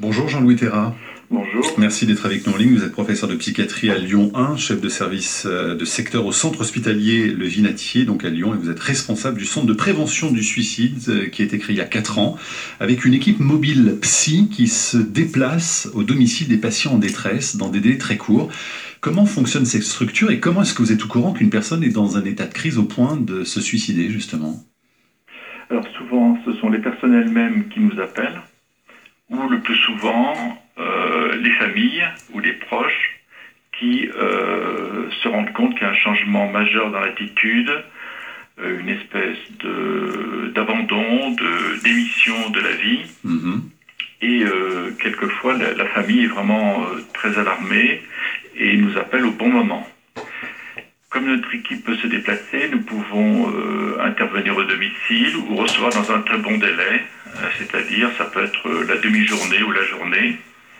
Bonjour Jean-Louis Terra. Bonjour. Merci d'être avec nous en ligne. Vous êtes professeur de psychiatrie à Lyon 1, chef de service de secteur au centre hospitalier Le Vinatier, donc à Lyon, et vous êtes responsable du centre de prévention du suicide qui a été créé il y a 4 ans, avec une équipe mobile psy qui se déplace au domicile des patients en détresse dans des délais très courts. Comment fonctionne cette structure et comment est-ce que vous êtes au courant qu'une personne est dans un état de crise au point de se suicider justement? Alors souvent, ce sont les personnes elles-mêmes qui nous appellent, ou le plus souvent, les familles ou les proches qui se rendent compte qu'il y a un changement majeur dans l'attitude, une espèce d'abandon, d'émission de la vie. Mm-hmm. Et quelquefois, la famille est vraiment très alarmée et nous appelle au bon moment. Comme notre équipe peut se déplacer, nous pouvons intervenir au domicile ou recevoir dans un très bon délai, c'est-à-dire ça peut être la demi-journée ou la journée,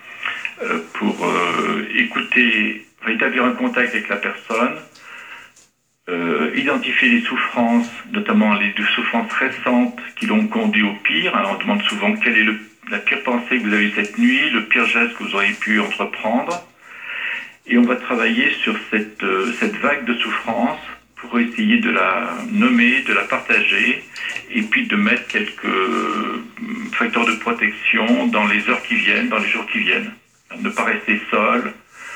pour établir un contact avec la personne, identifier les souffrances, notamment les souffrances récentes qui l'ont conduit au pire. On demande souvent quelle est la pire pensée que vous avez eue cette nuit, le pire geste que vous auriez pu entreprendre. Et on va travailler sur cette vague de souffrance pour essayer de la nommer, de la partager, et puis de mettre quelques facteurs de protection dans les heures qui viennent, dans les jours qui viennent. Ne pas rester seul,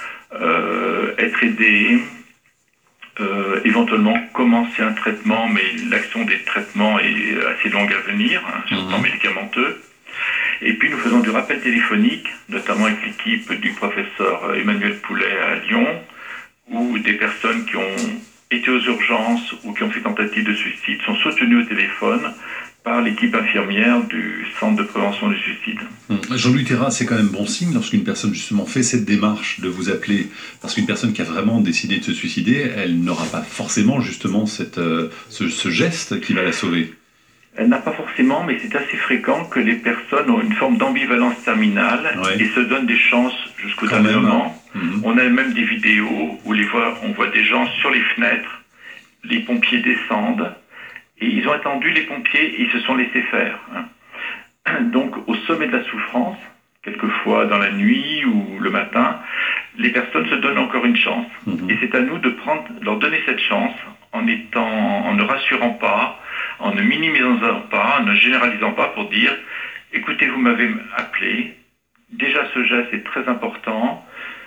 être aidé, éventuellement commencer un traitement, mais l'action des traitements est assez longue à venir, sur le plan médicamenteux. Et puis nous faisons du rappel téléphonique, notamment avec l'équipe du professeur Emmanuel Poulet à Lyon, où des personnes qui ont été aux urgences ou qui ont fait tentative de suicide sont soutenues au téléphone par l'équipe infirmière du centre de prévention du suicide. Jean-Louis Terra, c'est quand même bon signe lorsqu'une personne justement fait cette démarche de vous appeler, parce qu'une personne qui a vraiment décidé de se suicider, elle n'aura pas forcément justement ce geste qui va la sauver. Elle n'a pas forcément, mais c'est assez fréquent que les personnes ont une forme d'ambivalence terminale et se donnent des chances jusqu'au dernier moment. On a même des vidéos où on voit des gens sur les fenêtres, les pompiers descendent, et ils ont attendu les pompiers et ils se sont laissés faire. Donc au sommet de la souffrance, quelquefois dans la nuit ou le matin, les personnes se donnent encore une chance. Et c'est à nous de leur donner cette chance en ne rassurant pas, en ne minimisant pas, en ne généralisant pas pour dire « Écoutez, vous m'avez appelé, déjà ce geste est très important,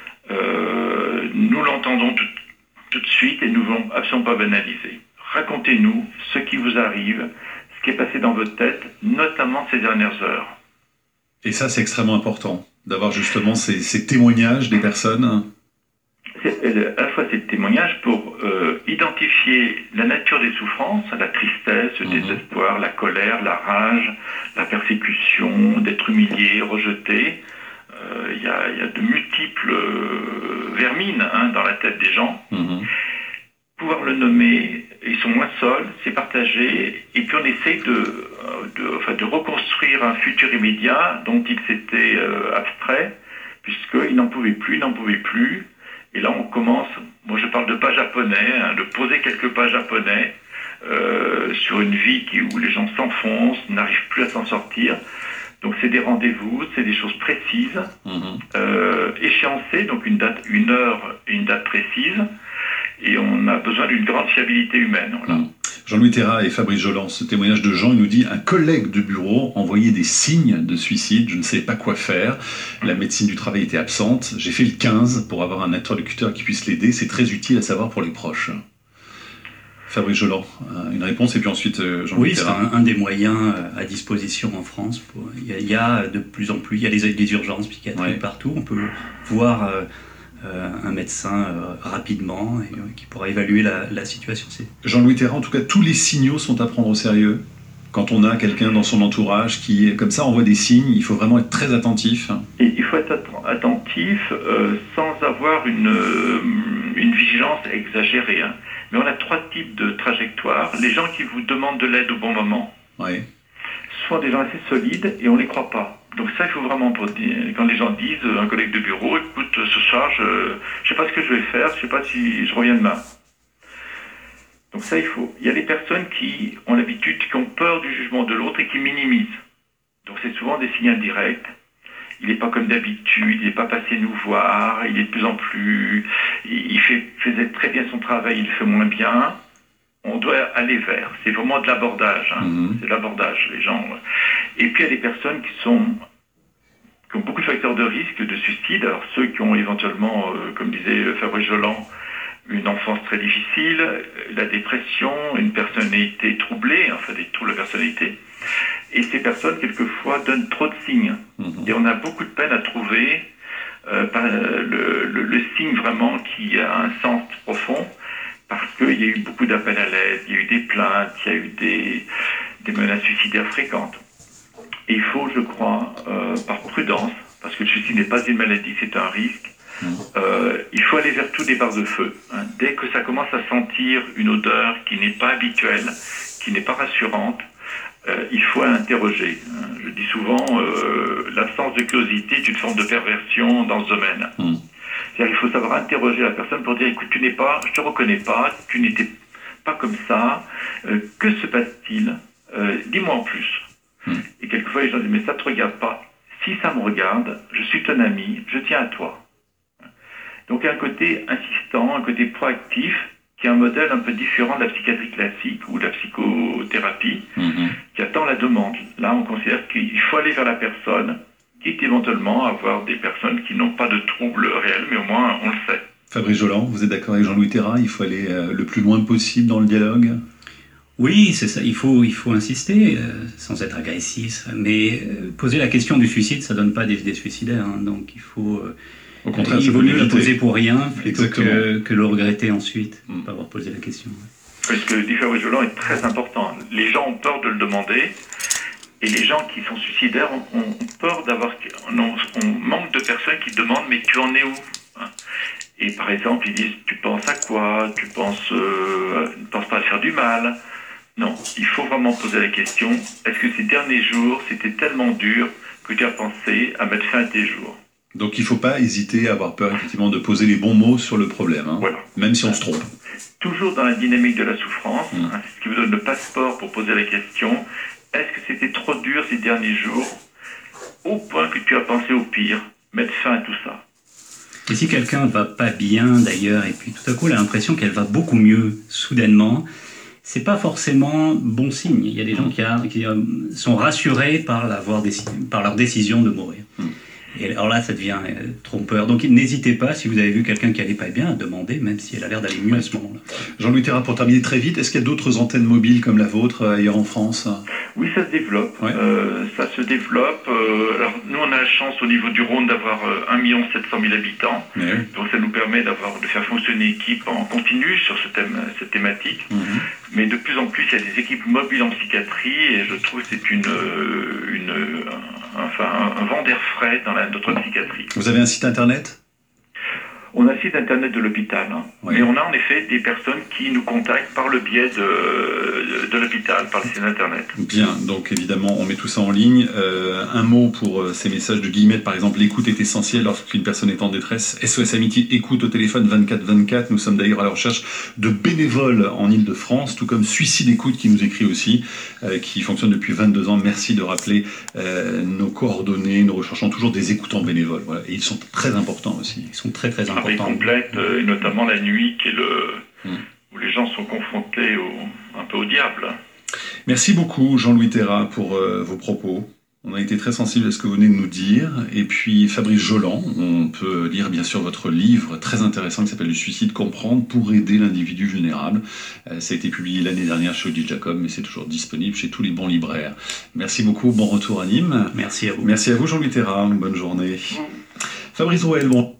nous l'entendons tout de suite et nous ne voulons absolument pas banaliser. Racontez-nous ce qui vous arrive, ce qui est passé dans votre tête, notamment ces dernières heures. » Et ça, c'est extrêmement important, d'avoir justement ces témoignages des personnes. À la fois ces témoignages pour identifier la nature des souffrances, la tristesse, le désespoir, la colère, la rage, la persécution, d'être humilié, rejeté. Il y a de multiples vermines dans la tête des gens. Pouvoir le nommer, ils sont moins seuls, c'est partagé, et puis on essaye de reconstruire un futur immédiat dont ils s'étaient abstraits, puisqu'ils n'en pouvaient plus. Et là, on commence, moi je parle de pas japonais, de poser quelques pas japonais sur une vie où les gens s'enfoncent, n'arrivent plus à s'en sortir. Donc c'est des rendez-vous, c'est des choses précises, échéancées, donc une heure et une date précise, et on a besoin d'une grande fiabilité humaine. Voilà. Jean-Louis Terra et Fabrice Jolan, ce témoignage de Jean, il nous dit « Un collègue de bureau envoyait des signes de suicide, je ne savais pas quoi faire, la médecine du travail était absente, j'ai fait le 15 pour avoir un interlocuteur qui puisse l'aider, c'est très utile à savoir pour les proches. » Fabrice Jolan, une réponse et puis ensuite Jean-Louis Terra. Oui, c'est un des moyens à disposition en France. Il y a de plus en plus, il y a des urgences psychiatriques partout, on peut voir un médecin rapidement et qui pourra évaluer la situation. Jean-Louis Terra, en tout cas, tous les signaux sont à prendre au sérieux. Quand on a quelqu'un dans son entourage qui, comme ça, envoie des signes, il faut vraiment être très attentif. Et il faut être attentif sans avoir une vigilance exagérée. Mais on a 3 types de trajectoires. Les gens qui vous demandent de l'aide au bon moment sont des gens assez solides et on ne les croit pas. Donc ça, il faut vraiment, quand les gens disent, un collègue de bureau, écoute, ce soir, je ne sais pas ce que je vais faire, je ne sais pas si je reviens demain. Donc ça, il faut. Il y a des personnes qui ont l'habitude, qui ont peur du jugement de l'autre et qui minimisent. Donc c'est souvent des signes indirects. il n'est pas comme d'habitude, il n'est pas passé nous voir, il est de plus en plus... faisait très bien son travail, il le fait moins bien. On doit aller vers. C'est vraiment de l'abordage. C'est de l'abordage, les gens. Et puis, il y a des personnes qui ont beaucoup de facteurs de risque de suicide. Alors, ceux qui ont éventuellement, comme disait Fabrice Joland, une enfance très difficile, la dépression, une personnalité troublée, enfin des troubles de personnalité. Et ces personnes, quelquefois, donnent trop de signes. Et on a beaucoup de peine à trouver le signe vraiment qui a un sens profond, parce qu'il y a eu beaucoup d'appels à l'aide, il y a eu des plaintes, il y a eu des menaces suicidaires fréquentes. Et il faut, je crois, par prudence, parce que le suicide n'est pas une maladie, c'est un risque, il faut aller vers tous les barres de feu. Dès que ça commence à sentir une odeur qui n'est pas habituelle, qui n'est pas rassurante, il faut interroger. Je dis souvent, l'absence de curiosité est une forme de perversion dans ce domaine. C'est-à-dire qu'il faut savoir interroger la personne pour dire, écoute, je te reconnais pas, tu n'étais pas comme ça, que se passe-t-il? Dis-moi en plus. Et quelquefois, les gens disent, mais ça ne te regarde pas. Si ça me regarde, je suis ton ami, je tiens à toi. Donc, il y a un côté insistant, un côté proactif, qui est un modèle un peu différent de la psychiatrie classique ou de la psychothérapie, qui attend la demande. Là, on considère qu'il faut aller vers la personne, quitte éventuellement à avoir des personnes qui n'ont pas de troubles réels, mais au moins, on le sait. Fabrice Joland, vous êtes d'accord avec Jean-Louis Terra? Il faut aller le plus loin possible dans le dialogue? Oui, c'est ça. Il faut insister, sans être agressif. Mais poser la question du suicide, ça donne pas des suicidaires. Donc il faut... Au contraire, il vaut mieux la poser pour rien plutôt que le regretter ensuite, pas avoir posé la question. Parce que le différent violent est très important. Les gens ont peur de le demander, et les gens qui sont suicidaires ont peur d'avoir... On manque de personnes qui demandent, mais tu en es où? Et par exemple, ils disent, tu penses à quoi? Tu penses, ne pense pas à faire du mal? Non, il faut vraiment poser la question, est-ce que ces derniers jours, c'était tellement dur que tu as pensé à mettre fin à tes jours? Donc il ne faut pas hésiter à avoir peur effectivement de poser les bons mots sur le problème, Voilà. Même si on se trompe. Toujours dans la dynamique de la souffrance, c'est ce qui vous donne le passeport pour poser la question, est-ce que c'était trop dur ces derniers jours, au point que tu as pensé au pire, mettre fin à tout ça? Et si quelqu'un ne va pas bien d'ailleurs, et puis tout à coup elle a l'impression qu'elle va beaucoup mieux soudainement, c'est pas forcément bon signe. Il y a des gens qui sont rassurés par leur décision de mourir. Et alors là, ça devient trompeur. Donc n'hésitez pas, si vous avez vu quelqu'un qui n'allait pas bien, à demander, même si elle a l'air d'aller mieux à ce moment-là. Jean-Louis Terra, pour terminer très vite, est-ce qu'il y a d'autres antennes mobiles comme la vôtre ailleurs en France? Oui, ça se développe. Ouais. Ça se développe. Alors, nous, on a la chance au niveau du Rhône d'avoir 1 700 000 habitants. Oui. Donc ça nous permet de faire fonctionner une équipe en continu sur cette thématique. Mais de plus en plus, il y a des équipes mobiles en psychiatrie et je trouve que c'est un vent d'air frais dans notre psychiatrie. Vous avez un site internet? On a un site internet de l'hôpital, Oui. mais on a en effet des personnes qui nous contactent par le biais de l'hôpital, par le site internet. Bien, donc évidemment, on met tout ça en ligne. Un mot pour ces messages de Guillemette, par exemple, l'écoute est essentielle lorsqu'une personne est en détresse. SOS Amitié écoute au téléphone 24/24. Nous sommes d'ailleurs à la recherche de bénévoles en Ile-de-France, tout comme Suicide Écoute qui nous écrit aussi, qui fonctionne depuis 22 ans. Merci de rappeler nos coordonnées. Nous recherchons toujours des écoutants bénévoles. Voilà. Et ils sont très importants aussi. Ils sont très très importants. Complète, et notamment la nuit, qui est où les gens sont confrontés un peu au diable. Merci beaucoup Jean-Louis Terra pour vos propos. On a été très sensible à ce que vous venez de nous dire. Et puis Fabrice Joland, on peut lire bien sûr votre livre très intéressant qui s'appelle « Le suicide comprendre pour aider l'individu vulnérable ». Ça a été publié l'année dernière chez Odile Jacob, mais c'est toujours disponible chez tous les bons libraires. Merci beaucoup, bon retour à Nîmes. Merci à vous. Merci à vous Jean-Louis Terra, bonne journée. Fabrice Rouel, bon.